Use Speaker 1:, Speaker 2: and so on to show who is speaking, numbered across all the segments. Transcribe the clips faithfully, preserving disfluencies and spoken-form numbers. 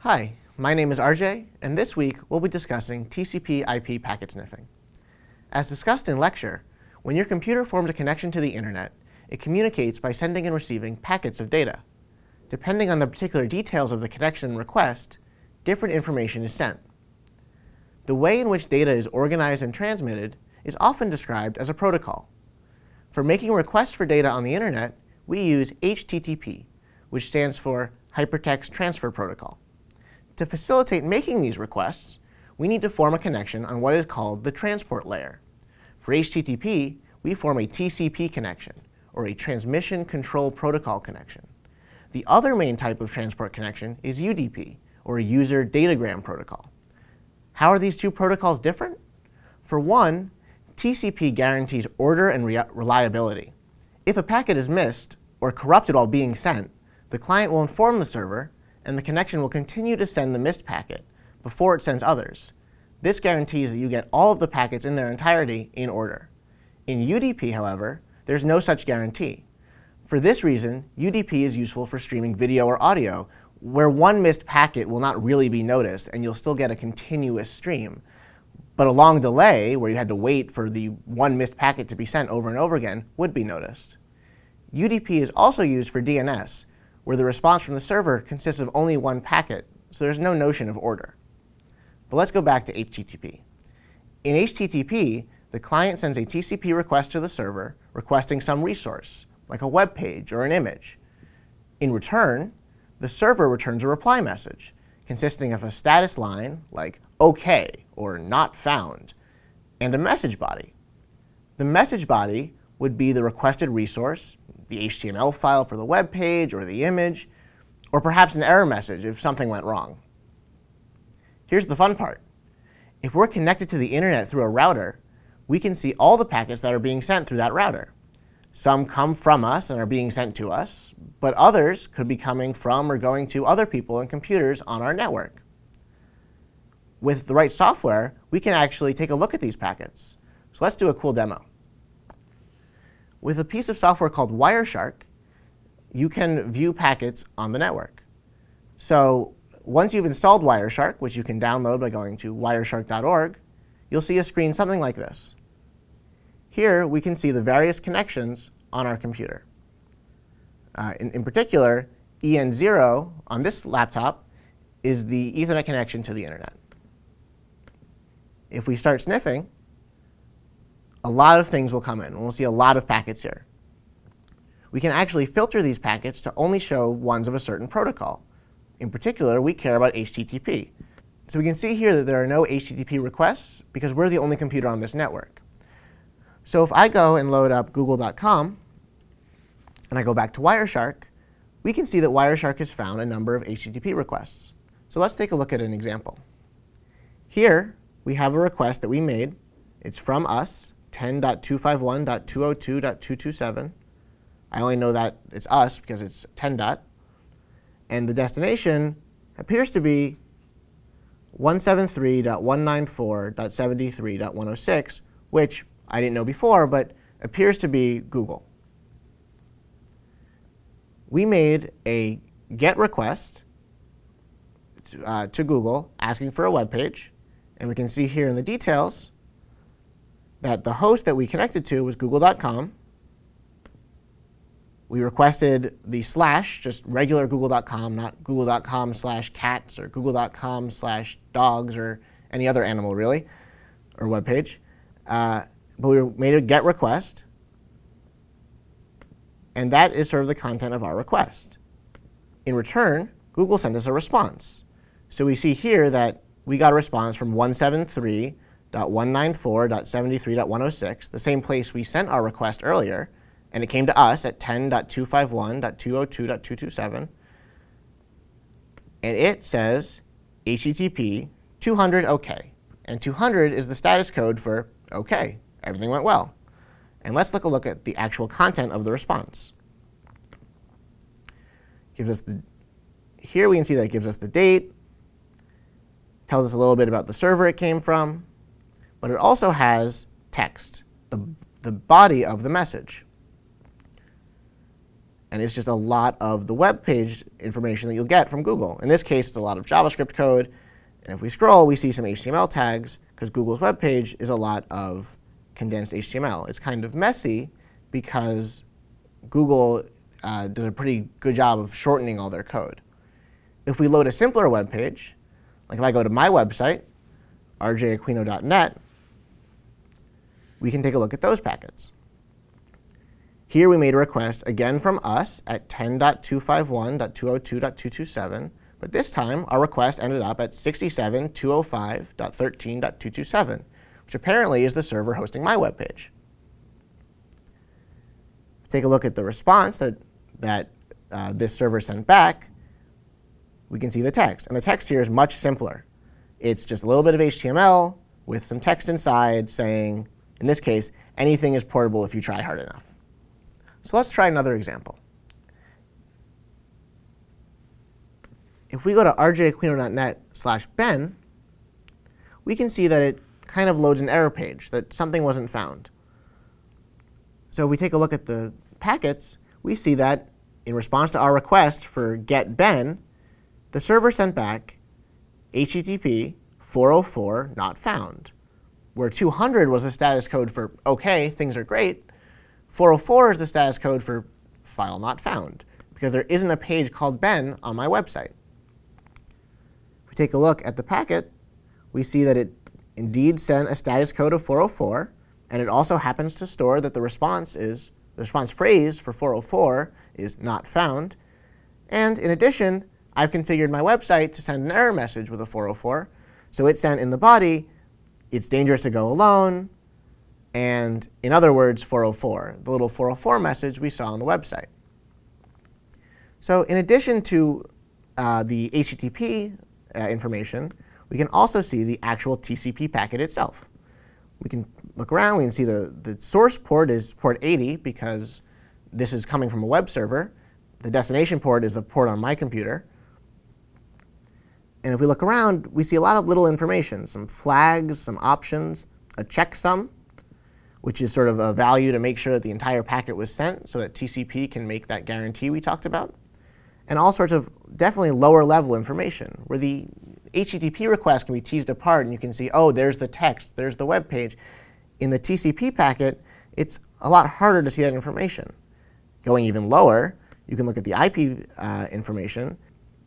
Speaker 1: Hi, my name is R J, and this week we'll be discussing T C P I P packet sniffing. As discussed in lecture, when your computer forms a connection to the internet, it communicates by sending and receiving packets of data. Depending on the particular details of the connection request, different information is sent. The way in which data is organized and transmitted is often described as a protocol. For making requests for data on the internet, we use H T T P, which stands for Hypertext Transfer Protocol. To facilitate making these requests, we need to form a connection on what is called the transport layer. For H T T P, we form a T C P connection, or a Transmission Control Protocol connection. The other main type of transport connection is U D P, or a User Datagram Protocol. How are these two protocols different? For one, T C P guarantees order and re reliability. If a packet is missed, or corrupted while being sent, the client will inform the server, and the connection will continue to send the missed packet before it sends others. This guarantees that you get all of the packets in their entirety in order. In U D P, however, there's no such guarantee. For this reason, U D P is useful for streaming video or audio, where one missed packet will not really be noticed, and you'll still get a continuous stream. But a long delay, where you had to wait for the one missed packet to be sent over and over again, would be noticed. U D P is also used for D N S, where the response from the server consists of only one packet, so there's no notion of order. But let's go back to H T T P. In H T T P, the client sends a T C P request to the server requesting some resource, like a web page or an image. In return, the server returns a reply message consisting of a status line like OK or not found, and a message body. The message body would be the requested resource, the H T M L file for the web page or the image, or perhaps an error message if something went wrong. Here's the fun part. If we're connected to the internet through a router, we can see all the packets that are being sent through that router. Some come from us and are being sent to us, but others could be coming from or going to other people and computers on our network. With the right software, we can actually take a look at these packets. So let's do a cool demo. With a piece of software called Wireshark, you can view packets on the network. So once you've installed Wireshark, which you can download by going to wireshark dot org, you'll see a screen something like this. Here we can see the various connections on our computer. Uh, in, in particular, E N zero on this laptop is the Ethernet connection to the internet. If we start sniffing, a lot of things will come in, and we'll see a lot of packets here. We can actually filter these packets to only show ones of a certain protocol. In particular, we care about H T T P. So we can see here that there are no H T T P requests because we're the only computer on this network. So if I go and load up google dot com, and I go back to Wireshark, we can see that Wireshark has found a number of H T T P requests. So let's take a look at an example. Here, we have a request that we made. It's from us, ten dot two fifty-one dot two oh two dot two twenty-seven. I only know that it's us because it's ten dot. And the destination appears to be one seventy-three dot one ninety-four dot seventy-three dot one oh six, which I didn't know before, but appears to be Google. We made a GET request to, uh, to Google asking for a web page. And we can see here in the details that the host that we connected to was google dot com. We requested the slash, just regular google dot com, not google dot com slash cats or google dot com slash dogs or any other animal, really, or web page. Uh, but we made a GET request, and that is sort of the content of our request. In return, Google sent us a response. So we see here that we got a response from one seventy-three dot one ninety-four dot seventy-three dot one oh six, the same place we sent our request earlier, and it came to us at ten dot two fifty-one dot two oh two dot two twenty-seven, and it says H T T P two hundred OK, and two hundred is the status code for OK, everything went well. And let's look a look at the actual content of the response. Gives us the, here we can see that it gives us the date, tells us a little bit about the server it came from, but it also has text, the, the body of the message. And it's just a lot of the web page information that you'll get from Google. In this case, it's a lot of JavaScript code. And if we scroll, we see some H T M L tags, because Google's web page is a lot of condensed H T M L. It's kind of messy because Google uh, does a pretty good job of shortening all their code. If we load a simpler web page, like if I go to my website, r j aquino dot net, we can take a look at those packets. Here we made a request, again from us, at ten dot two fifty-one dot two oh two dot two twenty-seven. But this time, our request ended up at sixty-seven dot two oh five dot thirteen dot two twenty-seven, which apparently is the server hosting my web page. Take a look at the response that, that uh, this server sent back. We can see the text. And the text here is much simpler. It's just a little bit of H T M L with some text inside saying, in this case, anything is portable if you try hard enough. So let's try another example. If we go to r j aquino dot net slash ben, we can see that it kind of loads an error page, that something wasn't found. So if we take a look at the packets, we see that in response to our request for get ben, the server sent back H T T P four oh four not found, where two hundred was the status code for OK, things are great. four oh four is the status code for file not found, because there isn't a page called ben on my website. If we take a look at the packet, we see that it indeed sent a status code of four oh four, and it also happens to store that the response is, the response phrase for four oh four is not found. And in addition, I've configured my website to send an error message with a four oh four. So it sent in the body, it's dangerous to go alone, and in other words, four oh four, the little four oh four message we saw on the website. So in addition to uh, the H T T P uh, information, we can also see the actual T C P packet itself. We can look around, we can see the, the source port is port eighty because this is coming from a web server. The destination port is the port on my computer. And if we look around, we see a lot of little information, some flags, some options, a checksum, which is sort of a value to make sure that the entire packet was sent so that T C P can make that guarantee we talked about, and all sorts of definitely lower level information where the H T T P request can be teased apart and you can see, oh, there's the text, there's the web page. In the T C P packet, it's a lot harder to see that information. Going even lower, you can look at the I P uh, information.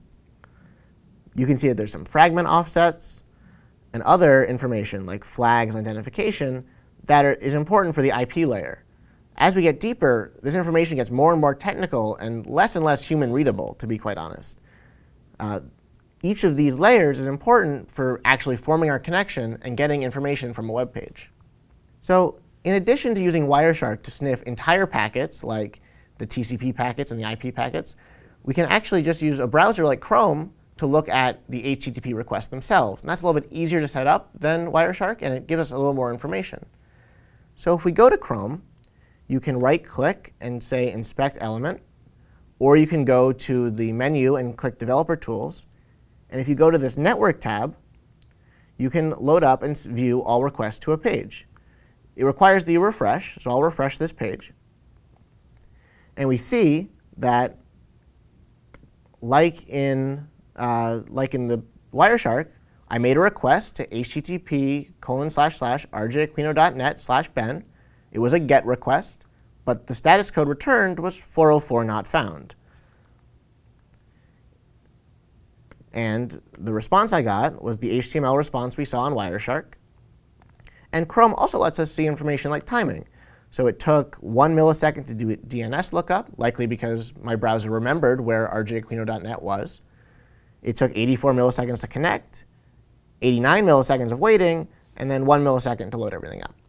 Speaker 1: You can see that there's some fragment offsets and other information like flags and identification that are, is important for the I P layer. As we get deeper, this information gets more and more technical and less and less human readable, to be quite honest. Uh, each of these layers is important for actually forming our connection and getting information from a web page. So in addition to using Wireshark to sniff entire packets, like the T C P packets and the I P packets, we can actually just use a browser like Chrome to look at the H T T P requests themselves. And that's a little bit easier to set up than Wireshark, and it gives us a little more information. So if we go to Chrome, you can right-click and say Inspect Element, or you can go to the menu and click Developer Tools. And if you go to this Network tab, you can load up and view all requests to a page. It requires that you refresh, so I'll refresh this page. And we see that, like in, uh, like in the Wireshark, I made a request to http colon slash slash rjaquino dot net slash ben. It was a GET request, but the status code returned was four oh four not found. And the response I got was the H T M L response we saw in Wireshark. And Chrome also lets us see information like timing. So it took one millisecond to do a D N S lookup, likely because my browser remembered where r j aquino dot net was. It took eighty-four milliseconds to connect, eighty-nine milliseconds of waiting, and then one millisecond to load everything up.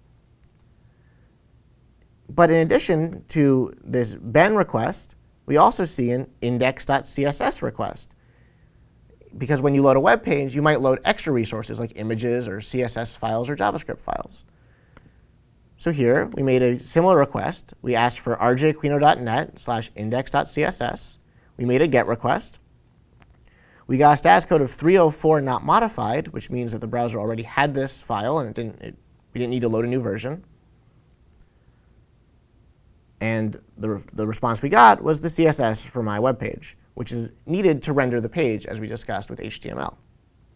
Speaker 1: But in addition to this ben request, we also see an index dot C S S request. Because when you load a web page, you might load extra resources like images or C S S files or JavaScript files. So here, we made a similar request. We asked for r j aquino dot net slash index dot C S S. We made a GET request. We got a status code of three oh four not modified, which means that the browser already had this file and it didn't, it, we didn't need to load a new version. And the, the response we got was the C S S for my web page, which is needed to render the page, as we discussed with H T M L.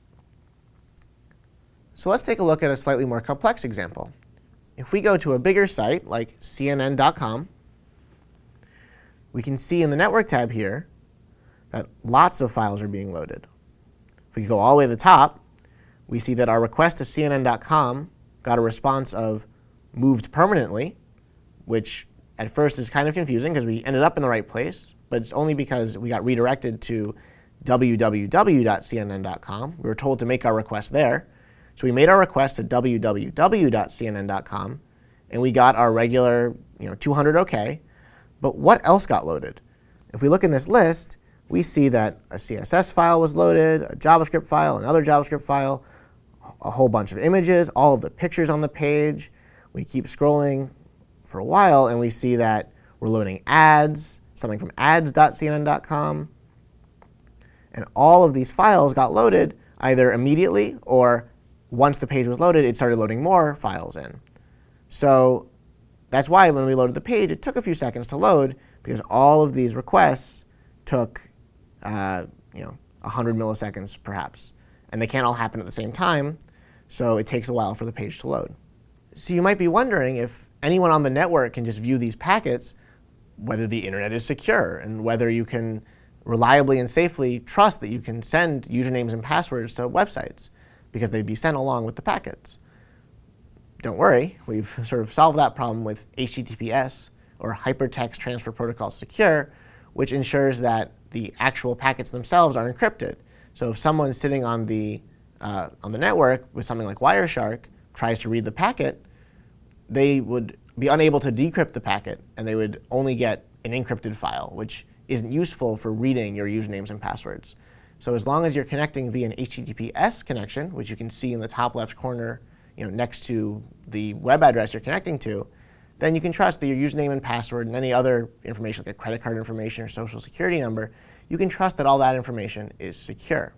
Speaker 1: So let's take a look at a slightly more complex example. If we go to a bigger site like C N N dot com, we can see in the Network tab here that lots of files are being loaded. If we go all the way to the top, we see that our request to C N N dot com got a response of moved permanently, which at first is kind of confusing because we ended up in the right place, but it's only because we got redirected to w w w dot C N N dot com. We were told to make our request there. So we made our request to w w w dot C N N dot com, and we got our regular you know, two hundred OK. But what else got loaded? If we look in this list, we see that a C S S file was loaded, a JavaScript file, another JavaScript file, a whole bunch of images, all of the pictures on the page. We keep scrolling for a while, and we see that we're loading ads, something from ads dot C N N dot com. And all of these files got loaded either immediately or once the page was loaded, it started loading more files in. So that's why when we loaded the page, it took a few seconds to load, because all of these requests took uh, you know, one hundred milliseconds perhaps. And they can't all happen at the same time, so it takes a while for the page to load. So you might be wondering if anyone on the network can just view these packets, whether the internet is secure, and whether you can reliably and safely trust that you can send usernames and passwords to websites, because they'd be sent along with the packets. Don't worry, we've sort of solved that problem with H T T P S, or Hypertext Transfer Protocol Secure, which ensures that the actual packets themselves are encrypted. So if someone's sitting on the, uh, on the network with something like Wireshark, tries to read the packet, they would be unable to decrypt the packet, and they would only get an encrypted file, which isn't useful for reading your usernames and passwords. So as long as you're connecting via an H T T P S connection, which you can see in the top left corner you know, next to the web address you're connecting to, then you can trust that your username and password and any other information like a credit card information or social security number, you can trust that all that information is secure.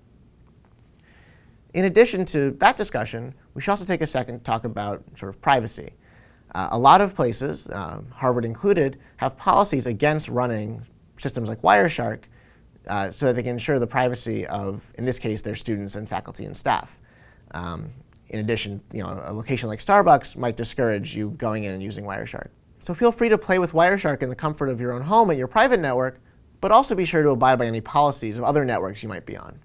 Speaker 1: In addition to that discussion, we should also take a second to talk about sort of privacy. Uh, a lot of places, uh, Harvard included, have policies against running systems like Wireshark uh, so that they can ensure the privacy of, in this case, their students and faculty and staff. Um, in addition, you know, a location like Starbucks might discourage you going in and using Wireshark. So feel free to play with Wireshark in the comfort of your own home at your private network, but also be sure to abide by any policies of other networks you might be on.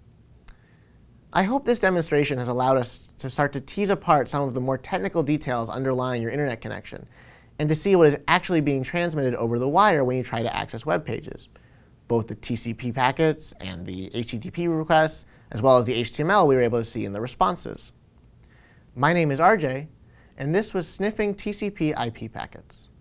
Speaker 1: I hope this demonstration has allowed us to start to tease apart some of the more technical details underlying your internet connection, and to see what is actually being transmitted over the wire when you try to access web pages, both the T C P packets and the H T T P requests, as well as the H T M L we were able to see in the responses. My name is R J, and this was Sniffing T C P I P Packets.